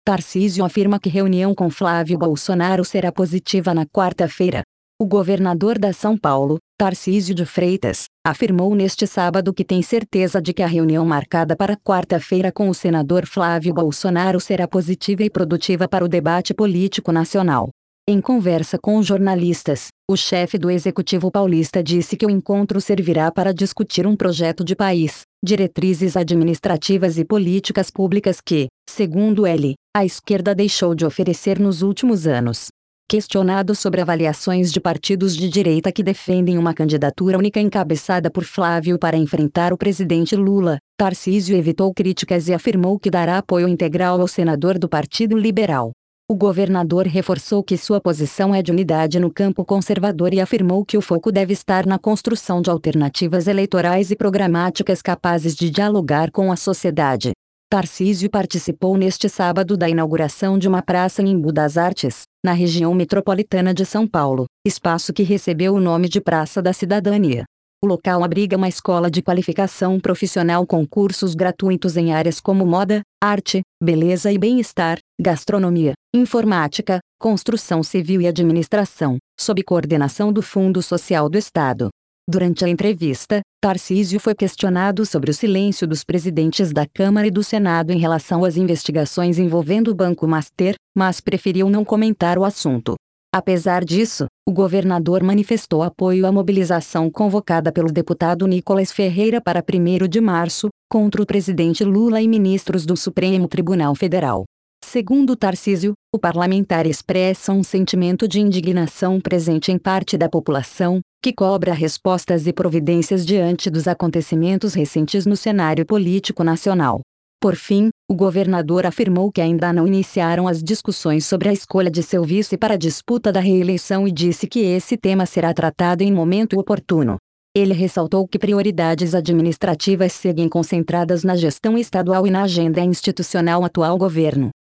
Tarcísio afirma que reunião com Flávio Bolsonaro será positiva na quarta-feira. O governador da São Paulo, Tarcísio de Freitas, afirmou neste sábado que tem certeza de que a reunião marcada para quarta-feira com o senador Flávio Bolsonaro será positiva e produtiva para o debate político nacional. Em conversa com jornalistas, o chefe do Executivo paulista disse que o encontro servirá para discutir um projeto de país, diretrizes administrativas e políticas públicas que, segundo ele, a esquerda deixou de oferecer nos últimos anos. Questionado sobre avaliações de partidos de direita que defendem uma candidatura única encabeçada por Flávio para enfrentar o presidente Lula, Tarcísio evitou críticas e afirmou que dará apoio integral ao senador do Partido Liberal. O governador reforçou que sua posição é de unidade no campo conservador e afirmou que o foco deve estar na construção de alternativas eleitorais e programáticas capazes de dialogar com a sociedade. Tarcísio participou neste sábado da inauguração de uma praça em Embu das Artes, na região metropolitana de São Paulo, espaço que recebeu o nome de Praça da Cidadania. O local abriga uma escola de qualificação profissional com cursos gratuitos em áreas como moda, arte, beleza e bem-estar, gastronomia, informática, construção civil e administração, sob coordenação do Fundo Social do Estado. Durante a entrevista, Tarcísio foi questionado sobre o silêncio dos presidentes da Câmara e do Senado em relação às investigações envolvendo o Banco Master, mas preferiu não comentar o assunto. Apesar disso, o governador manifestou apoio à mobilização convocada pelo deputado Nicolas Ferreira para 1º de março, contra o presidente Lula e ministros do Supremo Tribunal Federal. Segundo Tarcísio, o parlamentar expressa um sentimento de indignação presente em parte da população, que cobra respostas e providências diante dos acontecimentos recentes no cenário político nacional. Por fim, o governador afirmou que ainda não iniciaram as discussões sobre a escolha de seu vice para a disputa da reeleição e disse que esse tema será tratado em momento oportuno. Ele ressaltou que prioridades administrativas seguem concentradas na gestão estadual e na agenda institucional atual governo.